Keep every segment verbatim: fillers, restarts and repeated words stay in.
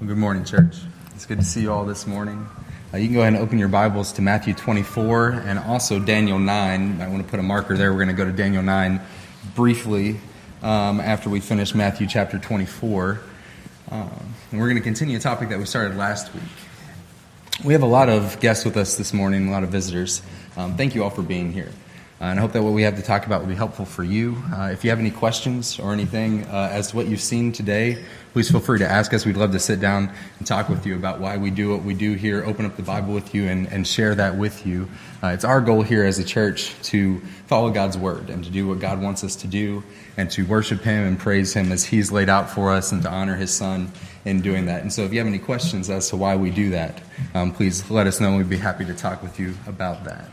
Well, good morning, church. It's good to see you all this morning. Uh, you can go ahead and open your Bibles to Matthew twenty-four and also Daniel nine. I want to put a marker there. We're going to go to Daniel nine briefly um, after we finish Matthew chapter twenty-four. Um, and we're going to continue a topic that we started last week. We have a lot of guests with us this morning, a lot of visitors. Um, thank you all for being here. Uh, and I hope that what we have to talk about will be helpful for you. Uh, if you have any questions or anything uh, as to what you've seen today, please feel free to ask us. We'd love to sit down and talk with you about why we do what we do here, open up the Bible with you, and, and share that with you. Uh, it's our goal here as a church to follow God's word and to do what God wants us to do and to worship Him and praise Him as He's laid out for us and to honor His Son in doing that. And so if you have any questions as to why we do that, um, please let us know and we'd be happy to talk with you about that.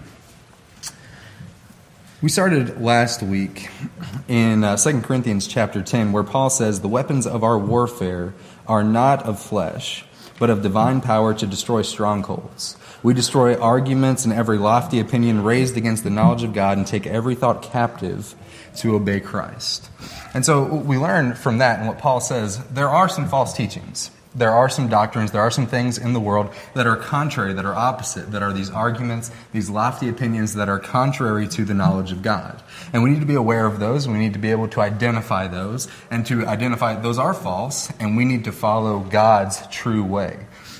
We started last week in uh, Second Corinthians chapter ten, where Paul says, "The weapons of our warfare are not of flesh, but of divine power to destroy strongholds. We destroy arguments and every lofty opinion raised against the knowledge of God and take every thought captive to obey Christ." And so we learn from that and what Paul says, there are some false teachings. There are some doctrines, there are some things in the world that are contrary, that are opposite, that are these arguments, these lofty opinions that are contrary to the knowledge of God. And we need to be aware of those, we need to be able to identify those, and to identify those are false, and we need to follow God's true way.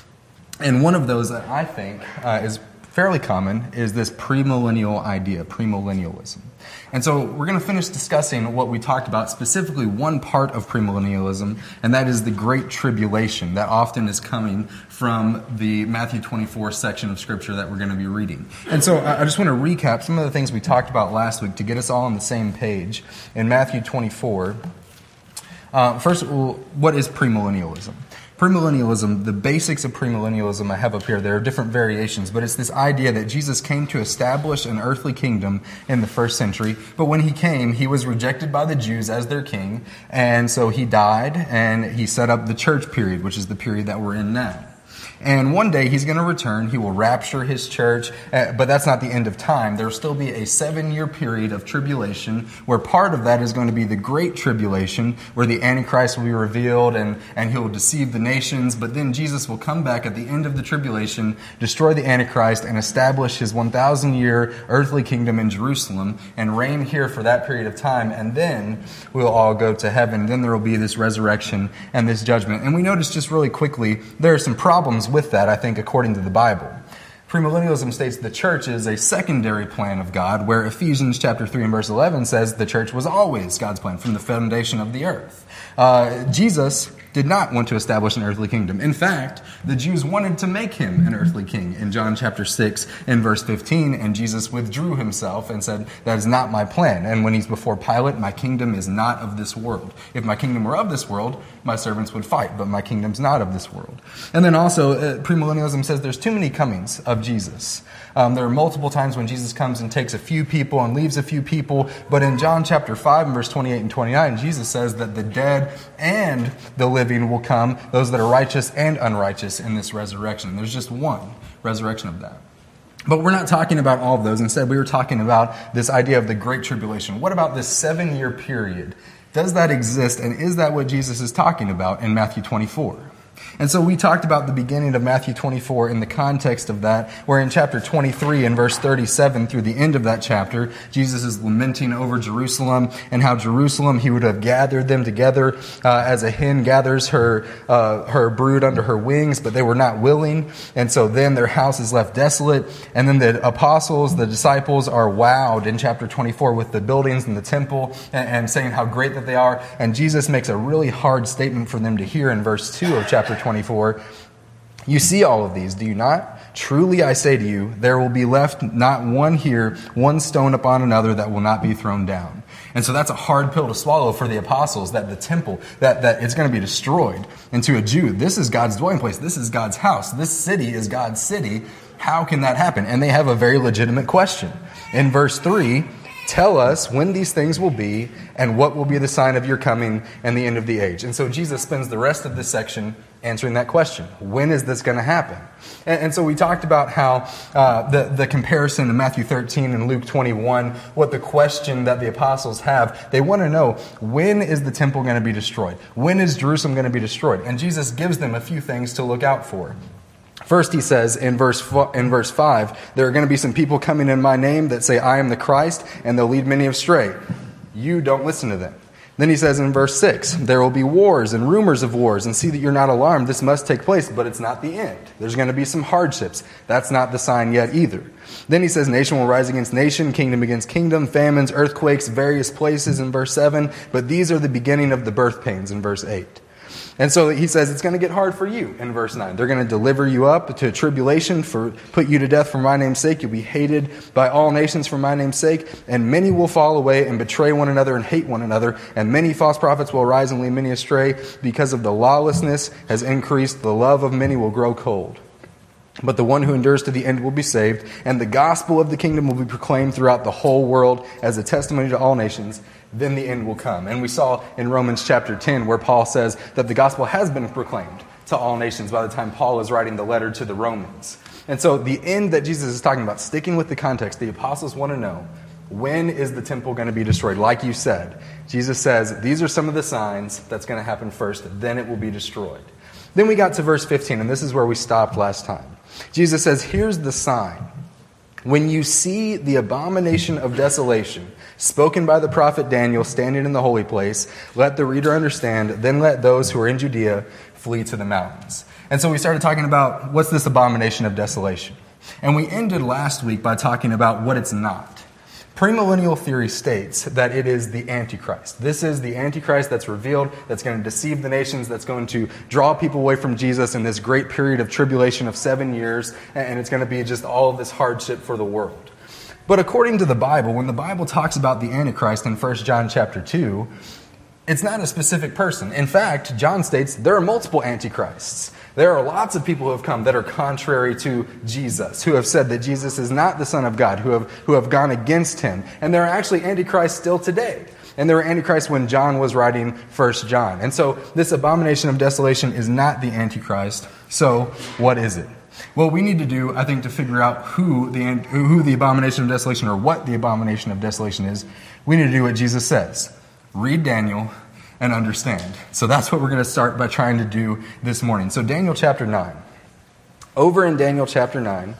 And one of those that I think uh, is fairly common is this premillennial idea, premillennialism. And so we're going to finish discussing what we talked about, specifically one part of premillennialism, and that is the Great Tribulation that often is coming from the Matthew twenty-four section of Scripture that we're going to be reading. And so I just want to recap some of the things we talked about last week to get us all on the same page. In Matthew twenty-four, uh, first, what is premillennialism? Premillennialism, the basics of premillennialism I have up here, there are different variations, but it's this idea that Jesus came to establish an earthly kingdom in the first century, but when He came, He was rejected by the Jews as their king, and so He died, and He set up the church period, which is the period that we're in now. And one day He's going to return. He will rapture His church, uh, but that's not the end of time. There will still be a seven-year period of tribulation where part of that is going to be the Great Tribulation, where the Antichrist will be revealed and, and he will deceive the nations. But then Jesus will come back at the end of the tribulation, destroy the Antichrist, and establish His one thousand year earthly kingdom in Jerusalem and reign here for that period of time. And then we'll all go to heaven. Then there will be this resurrection and this judgment. And we notice just really quickly, there are some problems with that, I think, according to the Bible. Premillennialism states the church is a secondary plan of God, where Ephesians chapter three and verse eleven says the church was always God's plan from the foundation of the earth. Uh, Jesus did not want to establish an earthly kingdom. In fact, the Jews wanted to make Him an earthly king in John chapter six and verse fifteen, and Jesus withdrew Himself and said, "That is not my plan." And when He's before Pilate, "My kingdom is not of this world. If my kingdom were of this world, my servants would fight, but my kingdom's not of this world." And then also, uh, premillennialism says there's too many comings of Jesus. Um, there are multiple times when Jesus comes and takes a few people and leaves a few people, but in John chapter five and verse twenty-eight and twenty-nine, Jesus says that the dead and the living will come, those that are righteous and unrighteous in this resurrection. There's just one resurrection of that. But we're not talking about all of those. Instead, we were talking about this idea of the Great Tribulation. What about this seven-year period? Does that exist, and is that what Jesus is talking about in Matthew twenty-four? And so we talked about the beginning of Matthew twenty-four in the context of that, where in chapter twenty-three and verse thirty-seven through the end of that chapter, Jesus is lamenting over Jerusalem and how Jerusalem, He would have gathered them together uh, as a hen gathers her uh, her brood under her wings, but they were not willing. And so then their house is left desolate. And then the apostles, the disciples, are wowed in chapter twenty-four with the buildings and the temple and, and saying how great that they are. And Jesus makes a really hard statement for them to hear in verse two of chapter twenty-four. "You see all of these, do you not? Truly I say to you, there will be left not one here, one stone upon another that will not be thrown down." And so that's a hard pill to swallow for the apostles, that the temple, that, that it's going to be destroyed. And to a Jew, this is God's dwelling place. This is God's house. This city is God's city. How can that happen? And they have a very legitimate question. In verse three, Tell us when these things will be and what will be the sign of your coming and the end of the age. And so Jesus spends the rest of this section answering that question. When is this going to happen? And, and so we talked about how uh, the, the comparison in Matthew thirteen and Luke twenty-one, what the question that the apostles have, they want to know, when is the temple going to be destroyed? When is Jerusalem going to be destroyed? And Jesus gives them a few things to look out for. First, he says in verse in verse five, there are going to be some people coming in my name that say, I am the Christ, and they'll lead many astray. You don't listen to them. Then he says in verse six, there will be wars and rumors of wars, and see that you're not alarmed. This must take place, but it's not the end. There's going to be some hardships. That's not the sign yet either. Then he says, nation will rise against nation, kingdom against kingdom, famines, earthquakes, various places in verse seven. But these are the beginning of the birth pains in verse eight. And so he says it's going to get hard for you in verse nine. They're going to deliver you up to tribulation, for put you to death for my name's sake. You'll be hated by all nations for my name's sake. And many will fall away and betray one another and hate one another. And many false prophets will rise and lead many astray. Because of the lawlessness has increased, the love of many will grow cold. But the one who endures to the end will be saved. And the gospel of the kingdom will be proclaimed throughout the whole world as a testimony to all nations. Then the end will come. And we saw in Romans chapter ten where Paul says that the gospel has been proclaimed to all nations by the time Paul is writing the letter to the Romans. And so the end that Jesus is talking about, sticking with the context, the apostles want to know, when is the temple going to be destroyed? Like you said, Jesus says, these are some of the signs that's going to happen first, then it will be destroyed. Then we got to verse fifteen, and this is where we stopped last time. Jesus says, here's the sign. When you see the abomination of desolation spoken by the prophet Daniel standing in the holy place, let the reader understand, then let those who are in Judea flee to the mountains. And so we started talking about what's this abomination of desolation. And we ended last week by talking about what it's not. Premillennial theory states that it is the Antichrist. This is the Antichrist that's revealed, that's going to deceive the nations, that's going to draw people away from Jesus in this great period of tribulation of seven years, and it's going to be just all of this hardship for the world. But according to the Bible, when the Bible talks about the Antichrist in First John chapter two, it's not a specific person. In fact, John states there are multiple Antichrists. There are lots of people who have come that are contrary to Jesus, who have said that Jesus is not the Son of God, who have who have gone against him. And there are actually Antichrists still today. And there were Antichrists when John was writing First John. And so this abomination of desolation is not the Antichrist. So what is it? Well, we need to do, I think, to figure out who the who the abomination of desolation or what the abomination of desolation is, we need to do what Jesus says. Read Daniel and understand. So that's what we're going to start by trying to do this morning. So Daniel chapter nine. Over in Daniel chapter nine,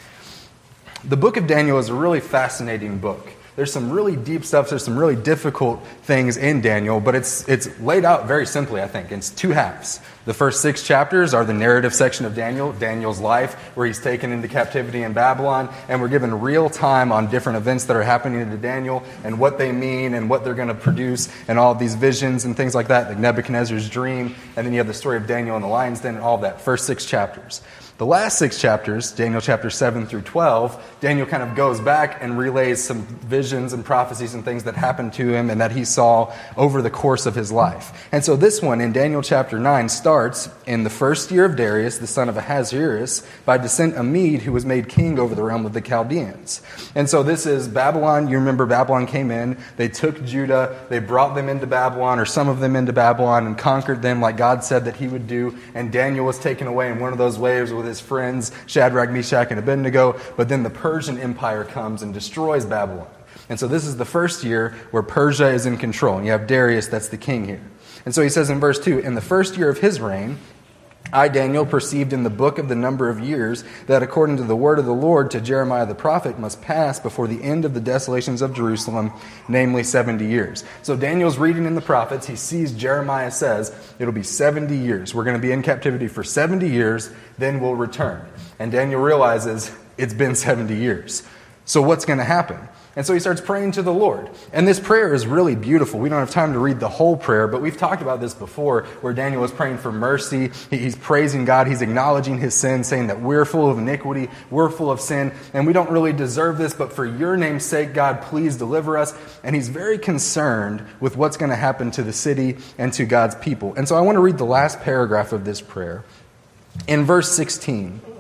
the book of Daniel is a really fascinating book. There's some really deep stuff. There's some really difficult things in Daniel, but it's it's laid out very simply, I think. It's two halves. The first six chapters are the narrative section of Daniel, Daniel's life, where he's taken into captivity in Babylon, and we're given real time on different events that are happening to Daniel and what they mean and what they're going to produce and all of these visions and things like that, like Nebuchadnezzar's dream, and then you have the story of Daniel in the lion's den and all of that, first six chapters. The last six chapters, Daniel chapter seven through twelve, Daniel kind of goes back and relays some visions and prophecies and things that happened to him and that he saw over the course of his life. And so this one in Daniel chapter nine starts in the first year of Darius, the son of Ahasuerus, by descent a Mede who was made king over the realm of the Chaldeans. And so this is Babylon. You remember Babylon came in. They took Judah. They brought them into Babylon, or some of them into Babylon, and conquered them like God said that he would do. And Daniel was taken away in one of those waves with his friends, Shadrach, Meshach, and Abednego. But then the Persian Empire comes and destroys Babylon. And so this is the first year where Persia is in control. And you have Darius, that's the king here. And so he says in verse two, in the first year of his reign, I, Daniel, perceived in the book of the number of years that according to the word of the Lord to Jeremiah the prophet must pass before the end of the desolations of Jerusalem, namely seventy years. So Daniel's reading in the prophets. He sees Jeremiah says it'll be seventy years. We're going to be in captivity for seventy years, then we'll return. And Daniel realizes it's been seventy years. So what's going to happen? And so he starts praying to the Lord. And this prayer is really beautiful. We don't have time to read the whole prayer, but we've talked about this before, where Daniel is praying for mercy. He's praising God. He's acknowledging his sin, saying that we're full of iniquity, we're full of sin, and we don't really deserve this, but for your name's sake, God, please deliver us. And he's very concerned with what's going to happen to the city and to God's people. And so I want to read the last paragraph of this prayer. In verse sixteen,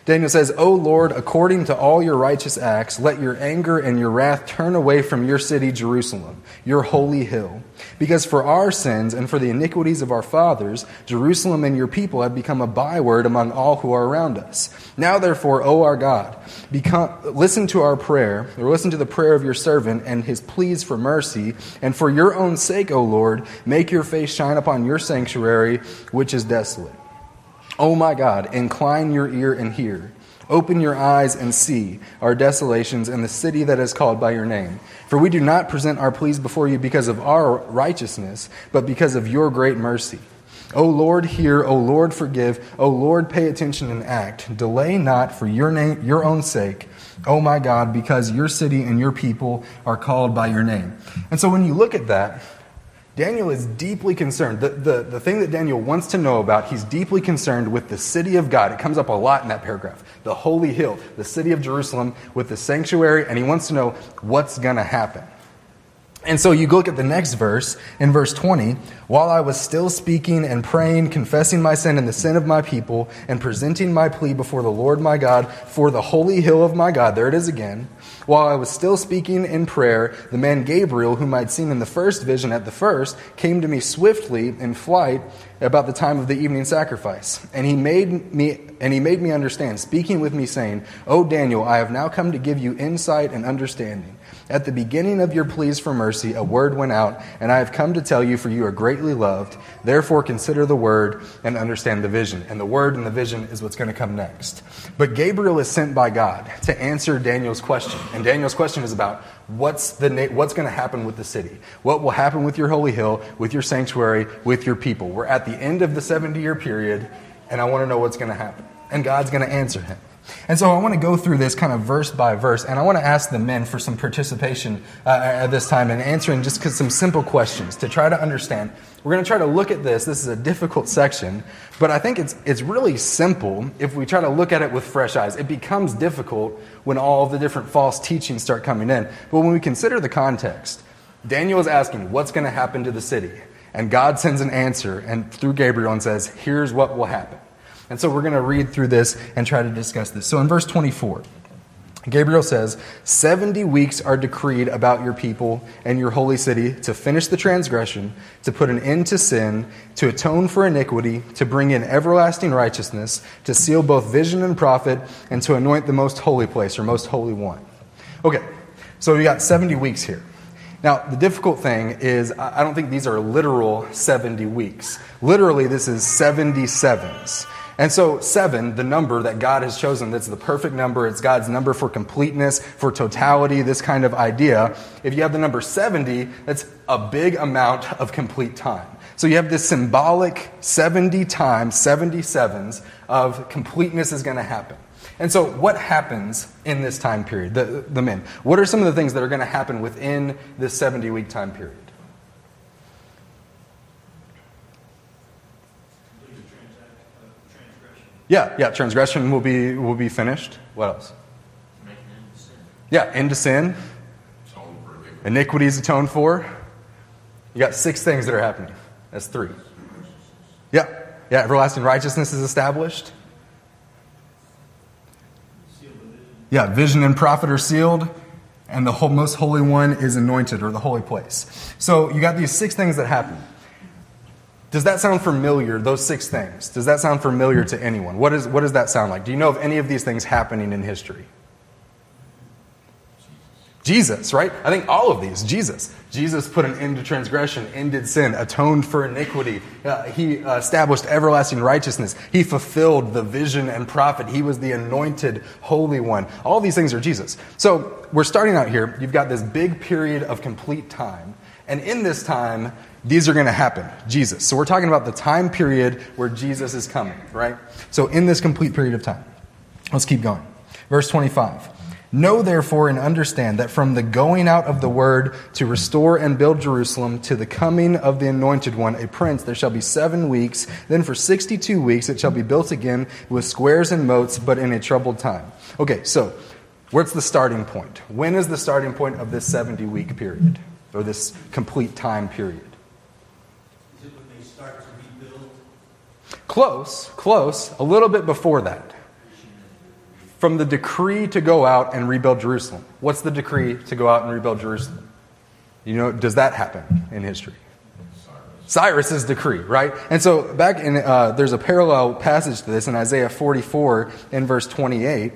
Daniel says, O Lord, according to all your righteous acts, let your anger and your wrath turn away from your city, Jerusalem, your holy hill. Because for our sins and for the iniquities of our fathers, Jerusalem and your people have become a byword among all who are around us. Now therefore, O our God, become, listen to our prayer, or listen to the prayer of your servant and his pleas for mercy, and for your own sake, O Lord, make your face shine upon your sanctuary, which is desolate. O my God, incline your ear and hear. Open your eyes and see our desolations in the city that is called by your name. For we do not present our pleas before you because of our righteousness, but because of your great mercy. O Lord, hear. O Lord, forgive. O Lord, pay attention and act. Delay not for your name, your own sake, O my God, because your city and your people are called by your name. And so when you look at that, Daniel is deeply concerned. The, the, the thing that Daniel wants to know about, he's deeply concerned with the city of God. It comes up a lot in that paragraph. The holy hill, the city of Jerusalem with the sanctuary, and he wants to know what's going to happen. And so you look at the next verse, in verse twenty, while I was still speaking and praying, confessing my sin and the sin of my people, and presenting my plea before the Lord my God for the holy hill of my God, there it is again, while I was still speaking in prayer, the man Gabriel, whom I'd seen in the first vision at the first, came to me swiftly in flight about the time of the evening sacrifice. And he made me and he made me understand, speaking with me, saying, O Daniel, I have now come to give you insight and understanding. At the beginning of your pleas for mercy, a word went out, and I have come to tell you, for you are greatly loved. Therefore consider the word and understand the vision. And the word and the vision is what's going to come next. But Gabriel is sent by God to answer Daniel's question. And Daniel's question is about what's the na- what's going to happen with the city? What will happen with your holy hill, with your sanctuary, with your people? We're at the end of the seventy-year period, and I want to know what's going to happen. And God's going to answer him. And so I want to go through this kind of verse by verse, and I want to ask the men for some participation uh, at this time in answering just some simple questions to try to understand. We're going to try to look at this. This is a difficult section, but I think it's it's really simple if we try to look at it with fresh eyes. It becomes difficult when all of the different false teachings start coming in. But when we consider the context, Daniel is asking, what's going to happen to the city? And God sends an answer and through Gabriel and says, here's what will happen. And so we're going to read through this and try to discuss this. So in verse twenty-four, Gabriel says, seventy weeks are decreed about your people and your holy city to finish the transgression, to put an end to sin, to atone for iniquity, to bring in everlasting righteousness, to seal both vision and prophet, and to anoint the most holy place or most holy one. Okay, so we got seventy weeks here. Now, the difficult thing is I don't think these are literal seventy weeks. Literally, this is seventy sevens. And so seven, the number that God has chosen, that's the perfect number. It's God's number for completeness, for totality, this kind of idea. If you have the number seventy, that's a big amount of complete time. So you have this symbolic seventy times, seventy sevens of completeness is going to happen. And so what happens in this time period, the, the men? What are some of the things that are going to happen within this seventy-week time period? Yeah, yeah, transgression will be will be finished. What else? Yeah, end to sin. Iniquity is atoned for. You got six things that are happening. That's three. Yeah, yeah, everlasting righteousness is established. Yeah, vision and prophet are sealed, and the whole, most holy one is anointed, or the holy place. So you got these six things that happen. Does that sound familiar, those six things? Does that sound familiar to anyone? What, is, what does that sound like? Do you know of any of these things happening in history? Jesus, right? I think all of these. Jesus. Jesus put an end to transgression, ended sin, atoned for iniquity. Uh, he uh, established everlasting righteousness. He fulfilled the vision and prophet. He was the anointed holy one. All these things are Jesus. So we're starting out here. You've got this big period of complete time. And in this time, these are going to happen. Jesus. So we're talking about the time period where Jesus is coming, right? So in this complete period of time. Let's keep going. Verse twenty-five. Know therefore and understand that from the going out of the word to restore and build Jerusalem to the coming of the anointed one, a prince, there shall be seven weeks. Then for sixty-two weeks it shall be built again with squares and moats, but in a troubled time. Okay, so what's the starting point? When is the starting point of this seventy-week period? Or this complete time period? Is it when they start to rebuild? Close, close. A little bit before that. from the decree to go out and rebuild Jerusalem. What's the decree to go out and rebuild Jerusalem? You know, does that happen in history? Cyrus's decree, right? And so back in, uh, there's a parallel passage to this in Isaiah forty-four in verse twenty-eight.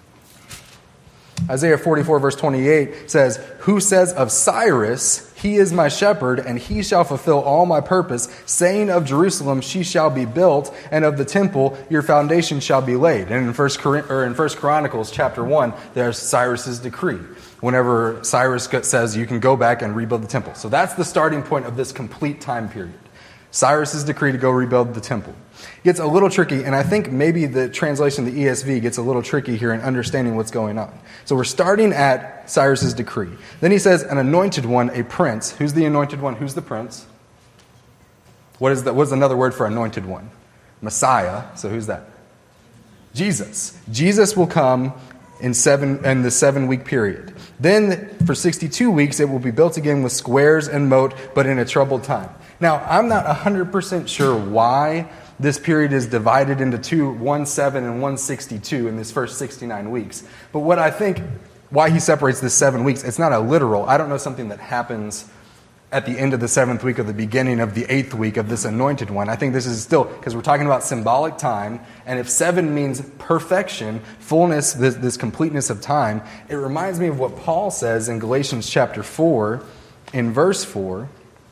Isaiah forty-four verse twenty-eight says, "Who says of Cyrus, he is my shepherd, and he shall fulfill all my purpose, saying of Jerusalem, she shall be built, and of the temple, your foundation shall be laid." And in First or in First Chronicles chapter one, there's Cyrus's decree. Whenever Cyrus says you can go back and rebuild the temple. So that's the starting point of this complete time period. Cyrus's decree to go rebuild the temple. It gets a little tricky, and I think maybe the translation, the E S V, gets a little tricky here in understanding what's going on. So we're starting at Cyrus's decree. Then he says, an anointed one, a prince. Who's the anointed one? Who's the prince? What is that? What's another word for anointed one? Messiah. So who's that? Jesus. Jesus will come in seven in the seven week period. Then for sixty-two weeks it will be built again with squares and moat, but in a troubled time. Now, I'm not one hundred percent sure why this period is divided into two, one seven and one sixty-two in this first sixty-nine weeks. But what I think, why he separates this seven weeks, it's not a literal. I don't know something that happens at the end of the seventh week or the beginning of the eighth week of this anointed one. I think this is still, because we're talking about symbolic time, and if seven means perfection, fullness, this, this completeness of time, it reminds me of what Paul says in Galatians chapter four, in verse four.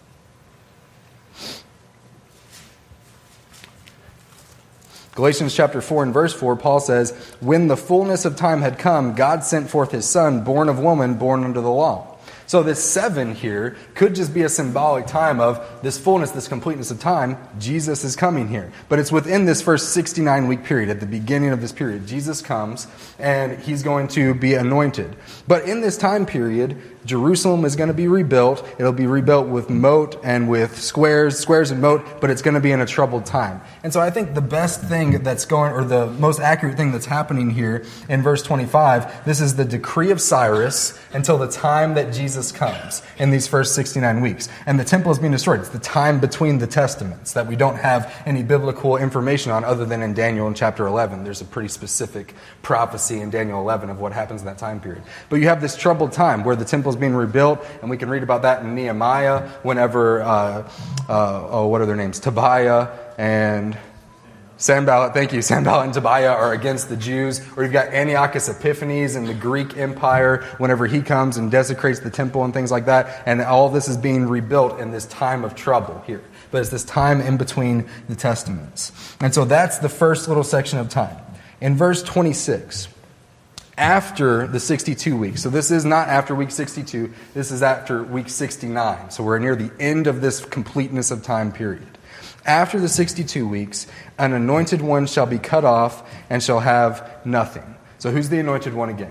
Galatians chapter four and verse four, Paul says, "When the fullness of time had come, God sent forth his Son, born of woman, born under the law." So this seven here could just be a symbolic time of this fullness, this completeness of time. Jesus is coming here. But it's within this first sixty-nine week period, at the beginning of this period. Jesus comes and he's going to be anointed. But in this time period, Jerusalem is going to be rebuilt. It'll be rebuilt with moat and with squares, squares and moat, but it's going to be in a troubled time. And so I think the best thing that's going, or the most accurate thing that's happening here in verse twenty-five, this is the decree of Cyrus until the time that Jesus comes in these first sixty-nine weeks. And the temple is being destroyed. It's the time between the testaments that we don't have any biblical information on other than in Daniel in chapter eleven. There's a pretty specific prophecy in Daniel eleven of what happens in that time period. But you have this troubled time where the temple is being rebuilt, and we can read about that in Nehemiah whenever, uh, uh, oh, what are their names? Tobiah and Sanballat, thank you, Sanballat and Tobiah are against the Jews. Or you've got Antiochus Epiphanes in the Greek Empire whenever he comes and desecrates the temple and things like that. And all this is being rebuilt in this time of trouble here. But it's this time in between the testaments. And so that's the first little section of time. In verse twenty-six, after the sixty-two weeks, so this is not after week sixty-two, this is after week sixty-nine. So we're near the end of this completeness of time period. After the sixty-two weeks, an anointed one shall be cut off and shall have nothing. So who's the anointed one again?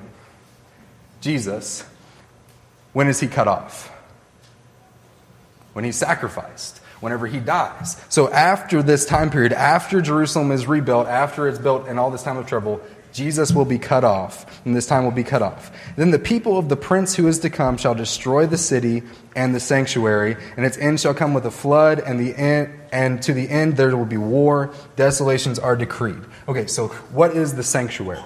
Jesus. When is he cut off? When he's sacrificed. Whenever he dies. So after this time period, after Jerusalem is rebuilt, after it's built and all this time of trouble, Jesus will be cut off, and this time will be cut off. Then the people of the prince who is to come shall destroy the city and the sanctuary, and its end shall come with a flood, and the end, and to the end there will be war. Desolations are decreed. Okay, so what is the sanctuary?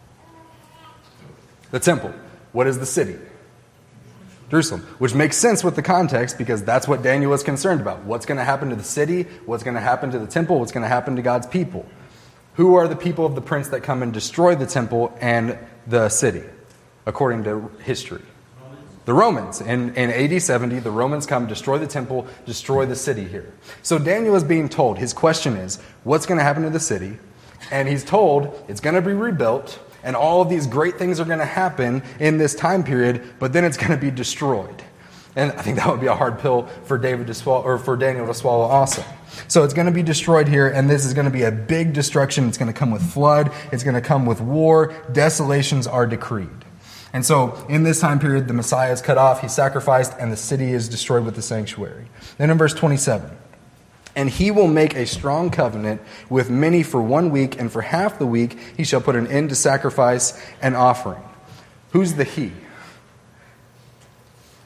The temple. What is the city? Jerusalem, which makes sense with the context because that's what Daniel was concerned about. What's going to happen to the city? What's going to happen to the temple? What's going to happen to God's people? Who are the people of the prince that come and destroy the temple and the city, according to history? The Romans. In, in A D seventy, the Romans come, destroy the temple, destroy the city here. So Daniel is being told, his question is, what's going to happen to the city? And he's told it's going to be rebuilt, and all of these great things are going to happen in this time period, but then it's going to be destroyed. And I think that would be a hard pill for David to swallow, or for Daniel to swallow also. So it's going to be destroyed here, and this is going to be a big destruction. It's going to come with flood. It's going to come with war. Desolations are decreed. And so in this time period, the Messiah is cut off. He's sacrificed, and the city is destroyed with the sanctuary. Then in verse twenty-seven, and he will make a strong covenant with many for one week, and for half the week he shall put an end to sacrifice and offering. Who's the he?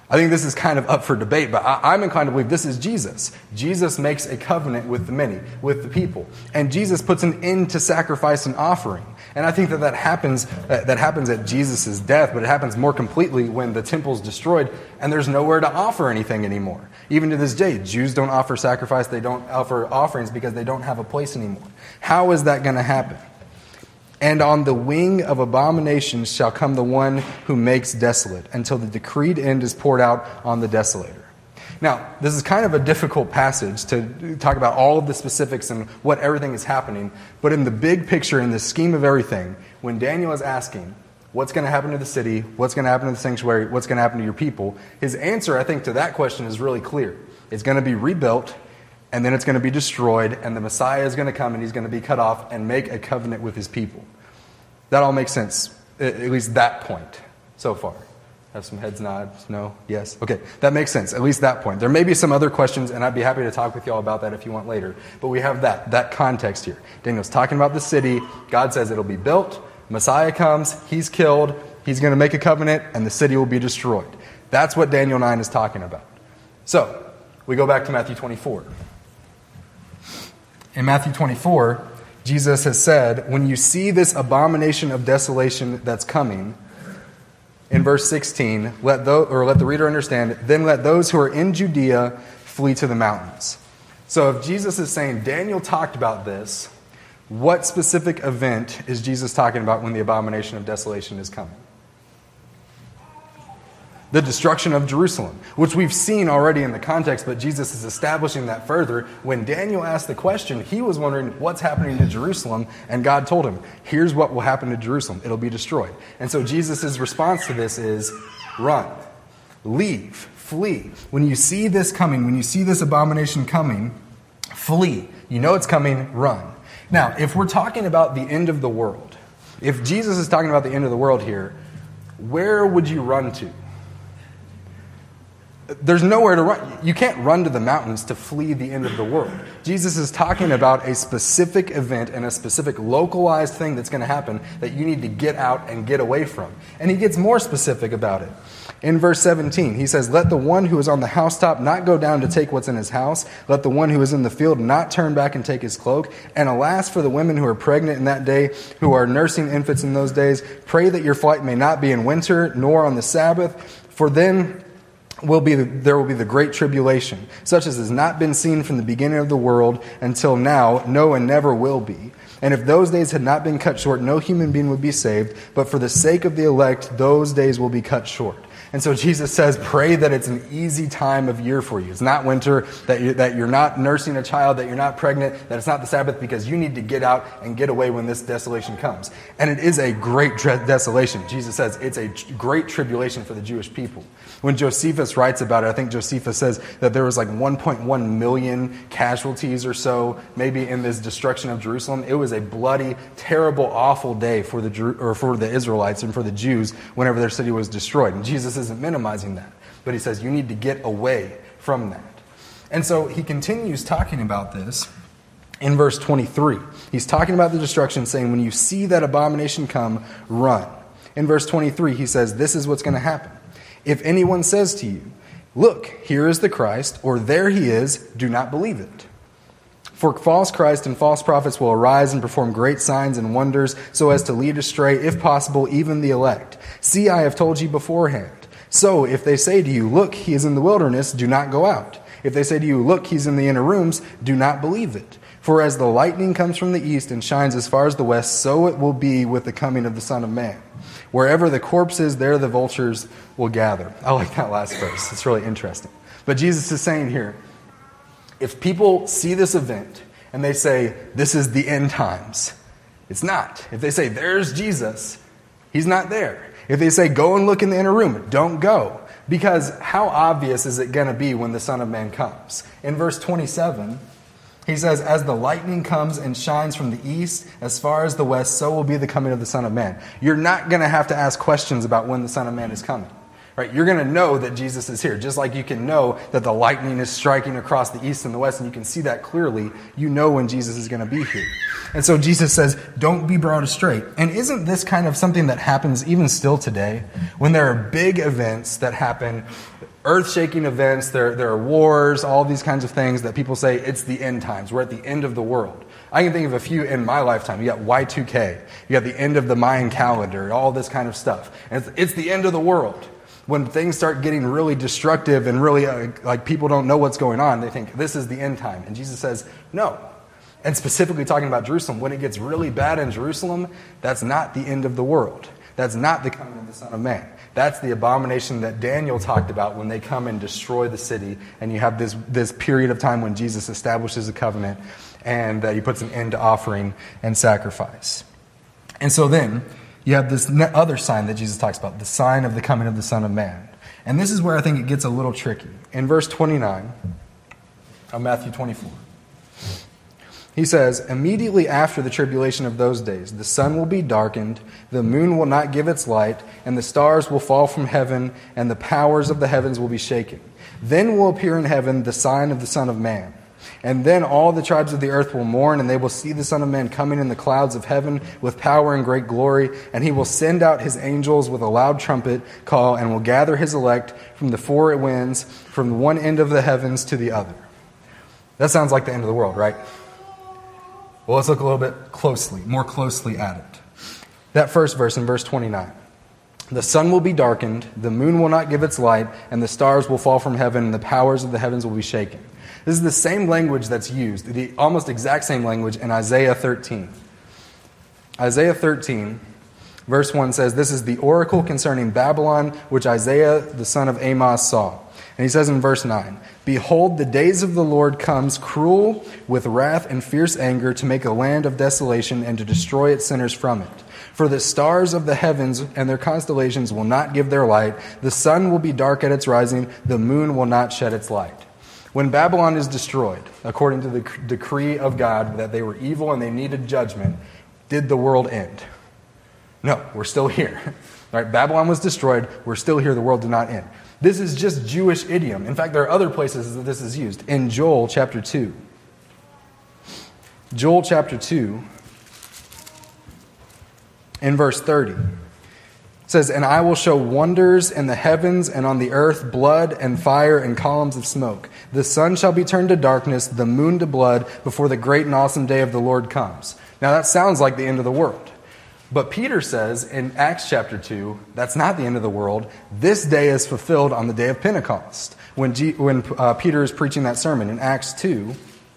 I think this is kind of up for debate, but I, I'm inclined to believe this is Jesus. Jesus makes a covenant with the many, with the people. And Jesus puts an end to sacrifice and offering. And I think that that happens, uh, that happens at Jesus' death, but it happens more completely when the temple's destroyed and there's nowhere to offer anything anymore. Even to this day, Jews don't offer sacrifice, they don't offer offerings because they don't have a place anymore. How is that going to happen? And on the wing of abominations shall come the one who makes desolate, until the decreed end is poured out on the desolator. Now, this is kind of a difficult passage to talk about all of the specifics and what everything is happening. But in the big picture, in the scheme of everything, when Daniel is asking, what's going to happen to the city? What's going to happen to the sanctuary? What's going to happen to your people? His answer, I think, to that question is really clear. It's going to be rebuilt, and then it's going to be destroyed, and the Messiah is going to come, and he's going to be cut off and make a covenant with his people. That all makes sense, at least that point so far. Have some heads nods, no, yes. Okay, that makes sense, at least that point. There may be some other questions, and I'd be happy to talk with y'all about that if you want later. But we have that, that context here. Daniel's talking about the city. God says it'll be built. Messiah comes. He's killed. He's going to make a covenant, and the city will be destroyed. That's what Daniel nine is talking about. So, we go back to Matthew twenty-four. In Matthew twenty-four, Jesus has said, when you see this abomination of desolation that's coming, in verse sixteen, let those, or let the reader understand, then let those who are in Judea flee to the mountains. So if Jesus is saying, Daniel talked about this, what specific event is Jesus talking about when the abomination of desolation is coming? The destruction of Jerusalem, which we've seen already in the context, but Jesus is establishing that further. When Daniel asked the question, he was wondering what's happening to Jerusalem, and God told him, here's what will happen to Jerusalem. It'll be destroyed. And so Jesus' response to this is, run, leave, flee. When you see this coming, when you see this abomination coming, flee. You know it's coming, run. Now, if we're talking about the end of the world, if Jesus is talking about the end of the world here, where would you run to? There's nowhere to run. You can't run to the mountains to flee the end of the world. Jesus is talking about a specific event and a specific localized thing that's going to happen that you need to get out and get away from. And he gets more specific about it. In verse seventeen, he says, let the one who is on the housetop not go down to take what's in his house. Let the one who is in the field not turn back and take his cloak. And alas for the women who are pregnant in that day, who are nursing infants in those days. Pray that your flight may not be in winter, nor on the Sabbath, for then will be the, there will be the great tribulation, such as has not been seen from the beginning of the world until now, no, and never will be. And if those days had not been cut short, no human being would be saved, but for the sake of the elect, those days will be cut short. And so Jesus says, pray that it's an easy time of year for you. It's not winter, that you're, that you're not nursing a child, that you're not pregnant, that it's not the Sabbath, because you need to get out and get away when this desolation comes. And it is a great desolation. Jesus says it's a great tribulation for the Jewish people. When Josephus writes about it, I think Josephus says that there was like one point one million casualties or so, maybe in this destruction of Jerusalem. It was a bloody, terrible, awful day for the or for the Israelites and for the Jews whenever their city was destroyed. And Jesus isn't minimizing that, but he says you need to get away from that. And so he continues talking about this in verse twenty-three. He's talking about the destruction, saying, when you see that abomination come, run. In verse twenty-three, he says, this is what's going to happen. If anyone says to you, look, here is the Christ, or there he is, do not believe it. For false Christ and false prophets will arise and perform great signs and wonders, so as to lead astray, if possible, even the elect. See, I have told you beforehand. So if they say to you, look, he is in the wilderness, do not go out. If they say to you, look, he's in the inner rooms, do not believe it. For as the lightning comes from the east and shines as far as the west, so it will be with the coming of the Son of Man. Wherever the corpse is, there the vultures will gather. I like that last verse. It's really interesting. But Jesus is saying here, if people see this event and they say, this is the end times, it's not. If they say, there's Jesus, he's not there. If they say, go and look in the inner room, don't go. Because how obvious is it going to be when the Son of Man comes? In verse twenty-seven, he says, as the lightning comes and shines from the east as far as the west, so will be the coming of the Son of Man. You're not going to have to ask questions about when the Son of Man is coming. Right? You're going to know that Jesus is here. Just like you can know that the lightning is striking across the east and the west, and you can see that clearly. You know when Jesus is going to be here. And so Jesus says, don't be brought astray. And isn't this kind of something that happens even still today? When there are big events that happen, earth-shaking events. There, there are wars, all these kinds of things that people say it's the end times. We're at the end of the world. I can think of a few in my lifetime. You got Y two K. You got the end of the Mayan calendar, all this kind of stuff. And it's, it's the end of the world. When things start getting really destructive and really uh, like people don't know what's going on, they think this is the end time. And Jesus says, no. And specifically talking about Jerusalem, when it gets really bad in Jerusalem, that's not the end of the world. That's not the coming of the Son of Man. That's the abomination that Daniel talked about when they come and destroy the city. And you have this, this period of time when Jesus establishes a covenant and uh, he puts an end to offering and sacrifice. And so then you have this other sign that Jesus talks about, the sign of the coming of the Son of Man. And this is where I think it gets a little tricky. In verse twenty-nine of Matthew twenty-four, he says, immediately after the tribulation of those days, the sun will be darkened, the moon will not give its light, and the stars will fall from heaven, and the powers of the heavens will be shaken. Then will appear in heaven the sign of the Son of Man. And then all the tribes of the earth will mourn, and they will see the Son of Man coming in the clouds of heaven with power and great glory. And he will send out his angels with a loud trumpet call, and will gather his elect from the four winds, from one end of the heavens to the other. That sounds like the end of the world, right? Well, let's look a little bit closely, more closely at it. That first verse in verse twenty-nine. The sun will be darkened, the moon will not give its light, and the stars will fall from heaven, and the powers of the heavens will be shaken. This is the same language that's used, the almost exact same language in Isaiah thirteen. Isaiah thirteen, verse one says, this is the oracle concerning Babylon, which Isaiah the son of Amoz saw. And he says in verse nine, behold, the days of the Lord comes cruel with wrath and fierce anger to make a land of desolation and to destroy its sinners from it. For the stars of the heavens and their constellations will not give their light. The sun will be dark at its rising. The moon will not shed its light. When Babylon is destroyed, according to the decree of God that they were evil and they needed judgment, did the world end? No, we're still here. All right, Babylon was destroyed. We're still here. The world did not end. This is just Jewish idiom. In fact, there are other places that this is used. In Joel chapter two. Joel chapter two, in verse thirty. It says, and I will show wonders in the heavens and on the earth, blood and fire and columns of smoke. The sun shall be turned to darkness, the moon to blood, before the great and awesome day of the Lord comes. Now that sounds like the end of the world. But Peter says in Acts chapter two, that's not the end of the world. This day is fulfilled on the day of Pentecost. When, G, when uh, Peter is preaching that sermon in Acts two,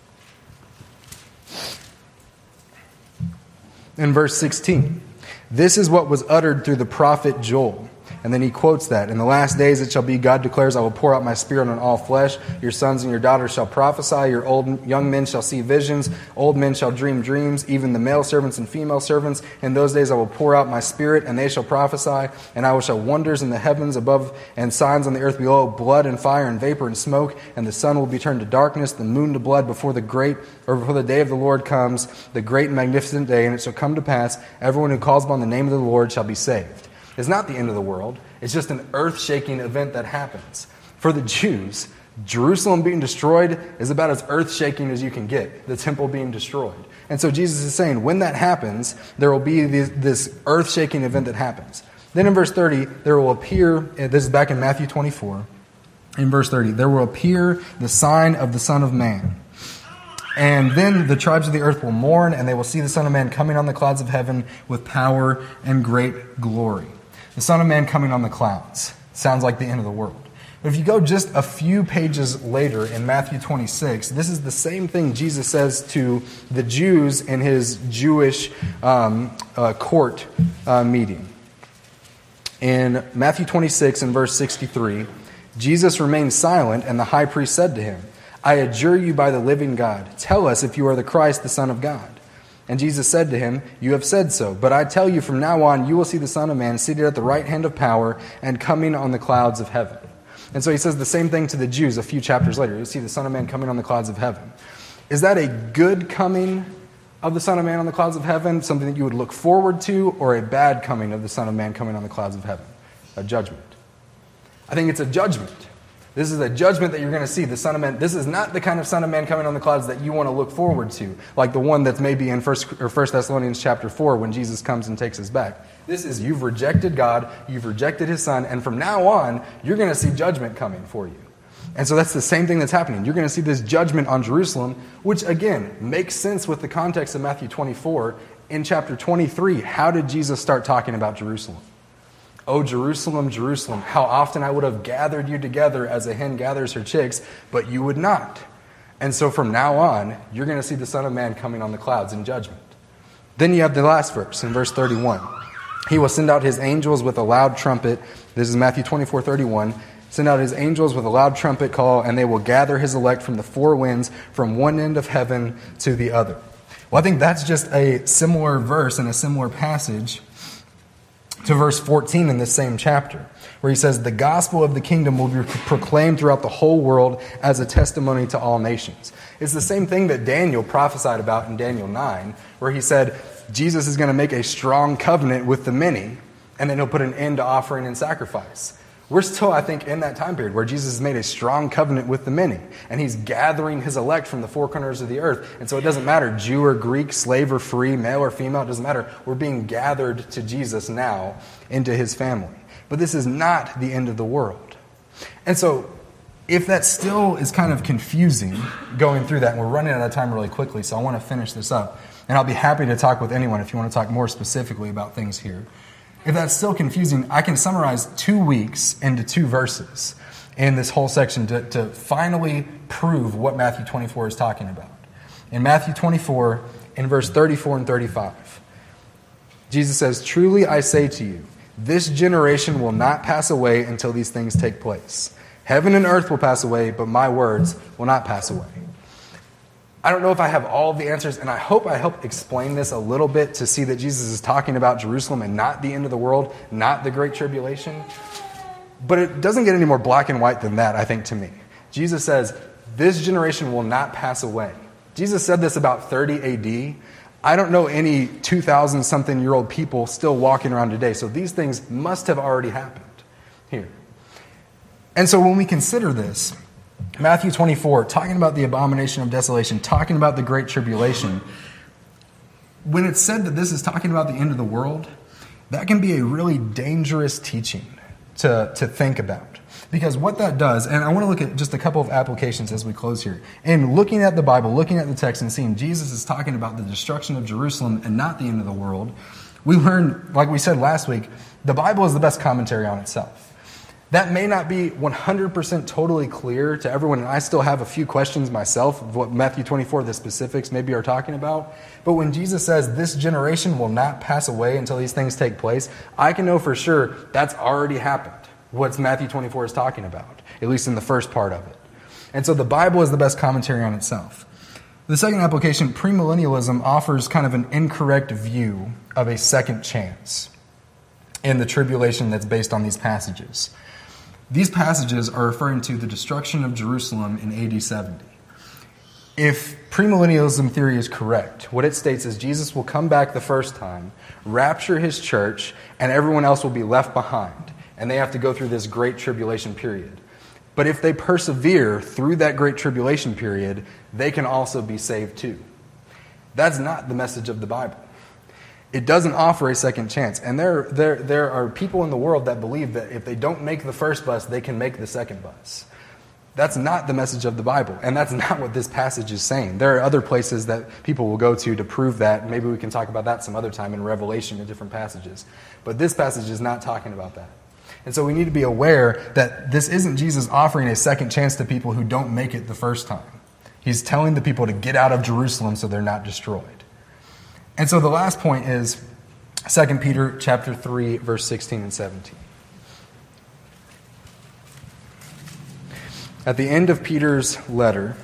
in verse sixteen. This is what was uttered through the prophet Joel. And then he quotes that. In the last days it shall be, God declares, I will pour out my spirit on all flesh. Your sons and your daughters shall prophesy. Your old young men shall see visions. Old men shall dream dreams, even the male servants and female servants. In those days I will pour out my spirit, and they shall prophesy. And I will show wonders in the heavens above and signs on the earth below, blood and fire and vapor and smoke. And the sun will be turned to darkness, the moon to blood, before the great or before the day of the Lord comes, the great and magnificent day. And it shall come to pass, everyone who calls upon the name of the Lord shall be saved. It's not the end of the world. It's just an earth-shaking event that happens. For the Jews, Jerusalem being destroyed is about as earth-shaking as you can get, the temple being destroyed. And so Jesus is saying, when that happens, there will be this, this earth-shaking event that happens. Then in verse thirty, there will appear, this is back in Matthew twenty-four, in verse thirty, there will appear the sign of the Son of Man. And then the tribes of the earth will mourn, and they will see the Son of Man coming on the clouds of heaven with power and great glory. The Son of Man coming on the clouds. Sounds like the end of the world. But if you go just a few pages later in Matthew twenty-six, this is the same thing Jesus says to the Jews in his Jewish um, uh, court uh, meeting. In Matthew twenty-six and verse sixty-three, Jesus remained silent, and the high priest said to him, I adjure you by the living God, tell us if you are the Christ, the Son of God. And Jesus said to him, you have said so, but I tell you, from now on you will see the Son of Man seated at the right hand of power and coming on the clouds of heaven. And so he says the same thing to the Jews a few chapters later. You'll see the Son of Man coming on the clouds of heaven. Is that a good coming of the Son of Man on the clouds of heaven, something that you would look forward to, or a bad coming of the Son of Man coming on the clouds of heaven? A judgment. I think it's a judgment. This is a judgment that you're going to see. The Son of Man, this is not the kind of Son of Man coming on the clouds that you want to look forward to, like the one that's maybe in First or First Thessalonians chapter four when Jesus comes and takes us back. This is you've rejected God, you've rejected his Son, and from now on, you're going to see judgment coming for you. And so that's the same thing that's happening. You're going to see this judgment on Jerusalem, which again makes sense with the context of Matthew twenty-four. In chapter twenty-three, how did Jesus start talking about Jerusalem? Oh, Jerusalem, Jerusalem, how often I would have gathered you together as a hen gathers her chicks, but you would not. And so from now on, you're going to see the Son of Man coming on the clouds in judgment. Then you have the last verse in verse thirty-one. He will send out his angels with a loud trumpet. This is Matthew twenty-four thirty-one. Send out his angels with a loud trumpet call, and they will gather his elect from the four winds, from one end of heaven to the other. Well, I think that's just a similar verse and a similar passage to verse fourteen in this same chapter, where he says, the gospel of the kingdom will be proclaimed throughout the whole world as a testimony to all nations. It's the same thing that Daniel prophesied about in Daniel nine, where he said, Jesus is going to make a strong covenant with the many, and then he'll put an end to offering and sacrifice. We're still, I think, in that time period where Jesus has made a strong covenant with the many, and he's gathering his elect from the four corners of the earth. And so it doesn't matter, Jew or Greek, slave or free, male or female, it doesn't matter. We're being gathered to Jesus now into his family. But this is not the end of the world. And so if that still is kind of confusing going through that, and we're running out of time really quickly, so I want to finish this up. And I'll be happy to talk with anyone if you want to talk more specifically about things here. If that's still confusing, I can summarize two weeks into two verses in this whole section to, to finally prove what Matthew twenty-four is talking about. In Matthew twenty-four, in verse thirty-four and thirty-five, Jesus says, truly I say to you, this generation will not pass away until these things take place. Heaven and earth will pass away, but my words will not pass away. I don't know if I have all of the answers, and I hope I help explain this a little bit to see that Jesus is talking about Jerusalem and not the end of the world, not the Great Tribulation. But it doesn't get any more black and white than that, I think, to me. Jesus says, this generation will not pass away. Jesus said this about thirty A D. I don't know any two thousand something year old people still walking around today, so these things must have already happened here. And so when we consider this, Matthew twenty-four, talking about the abomination of desolation, talking about the great tribulation, when it's said that this is talking about the end of the world, that can be a really dangerous teaching to, to think about. Because what that does, and I want to look at just a couple of applications as we close here. And looking at the Bible, looking at the text and seeing Jesus is talking about the destruction of Jerusalem and not the end of the world, we learn, like we said last week, the Bible is the best commentary on itself. That may not be one hundred percent totally clear to everyone, and I still have a few questions myself of what Matthew twenty-four, the specifics maybe are talking about. But when Jesus says this generation will not pass away until these things take place, I can know for sure that's already happened, what Matthew twenty-four is talking about, at least in the first part of it. And so the Bible is the best commentary on itself. The second application, premillennialism, offers kind of an incorrect view of a second chance in the tribulation that's based on these passages. These passages are referring to the destruction of Jerusalem in A D seventy. If premillennialism theory is correct, what it states is Jesus will come back the first time, rapture his church, and everyone else will be left behind. And they have to go through this great tribulation period. But if they persevere through that great tribulation period, they can also be saved too. That's not the message of the Bible. It doesn't offer a second chance. And there, there, there are people in the world that believe that if they don't make the first bus, they can make the second bus. That's not the message of the Bible. And that's not what this passage is saying. There are other places that people will go to to prove that. Maybe we can talk about that some other time in Revelation in different passages. But this passage is not talking about that. And so we need to be aware that this isn't Jesus offering a second chance to people who don't make it the first time. He's telling the people to get out of Jerusalem so they're not destroyed. And so the last point is Second Peter chapter three, verse sixteen and seventeen. At the end of Peter's letter,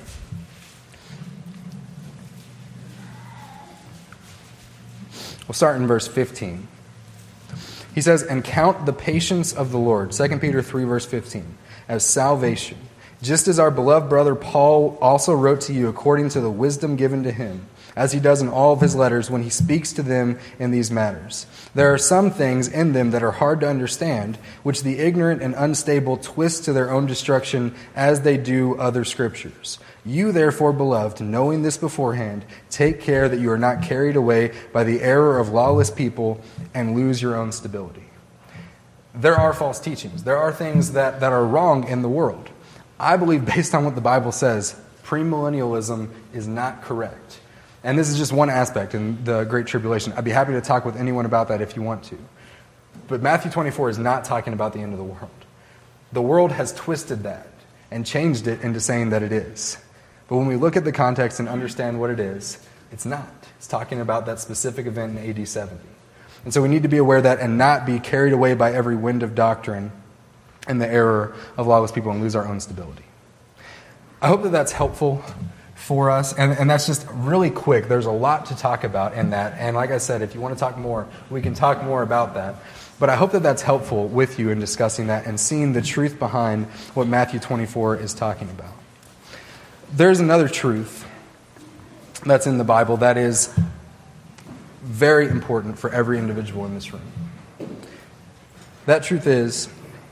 we'll start in verse fifteen. He says, and count the patience of the Lord, Second Peter three, verse fifteen, as salvation, just as our beloved brother Paul also wrote to you according to the wisdom given to him, as he does in all of his letters when he speaks to them in these matters. There are some things in them that are hard to understand, which the ignorant and unstable twist to their own destruction as they do other scriptures. You, therefore, beloved, knowing this beforehand, take care that you are not carried away by the error of lawless people and lose your own stability. There are false teachings. There are things that, that are wrong in the world. I believe, based on what the Bible says, premillennialism is not correct. And this is just one aspect in the Great Tribulation. I'd be happy to talk with anyone about that if you want to. But Matthew twenty-four is not talking about the end of the world. The world has twisted that and changed it into saying that it is. But when we look at the context and understand what it is, it's not. It's talking about that specific event in A D seventy. And so we need to be aware of that and not be carried away by every wind of doctrine and the error of lawless people and lose our own stability. I hope that that's helpful for us. And, and that's just really quick. There's a lot to talk about in that. And like I said, if you want to talk more, we can talk more about that. But I hope that that's helpful with you in discussing that and seeing the truth behind what Matthew twenty-four is talking about. There's another truth that's in the Bible that is very important for every individual in this room. That truth is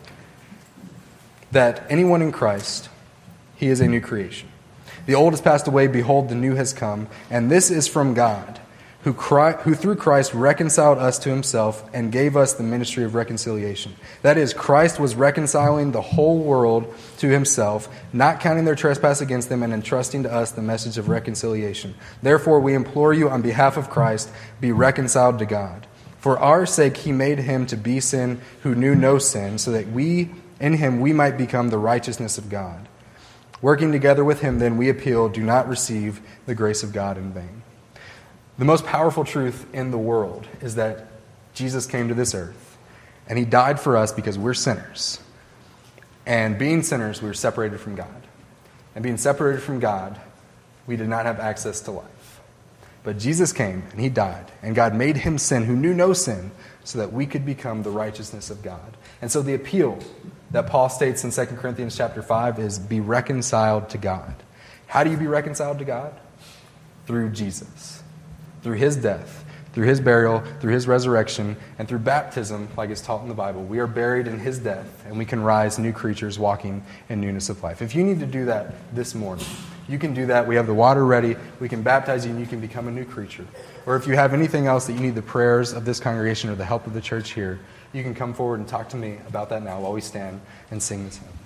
that anyone in Christ, he is a new creation. The old has passed away, behold, the new has come, and this is from God, who, Christ, who through Christ reconciled us to himself and gave us the ministry of reconciliation. That is, Christ was reconciling the whole world to himself, not counting their trespass against them, and entrusting to us the message of reconciliation. Therefore, we implore you on behalf of Christ, be reconciled to God. For our sake he made him to be sin who knew no sin, so that we, in him, we might become the righteousness of God. Working together with him, then, we appeal, do not receive the grace of God in vain. The most powerful truth in the world is that Jesus came to this earth, and he died for us because we're sinners. And being sinners, we were separated from God. And being separated from God, we did not have access to life. But Jesus came, and he died, and God made him sin who knew no sin, so that we could become the righteousness of God. And so the appeal that Paul states in Second Corinthians chapter five is be reconciled to God. How do you be reconciled to God? Through Jesus. Through his death, through his burial, through his resurrection, and through baptism, like is taught in the Bible. We are buried in his death, and we can rise new creatures walking in newness of life. If you need to do that this morning, you can do that. We have the water ready. We can baptize you, and you can become a new creature. Or if you have anything else that you need the prayers of this congregation or the help of the church here, you can come forward and talk to me about that now while we stand and sing this hymn.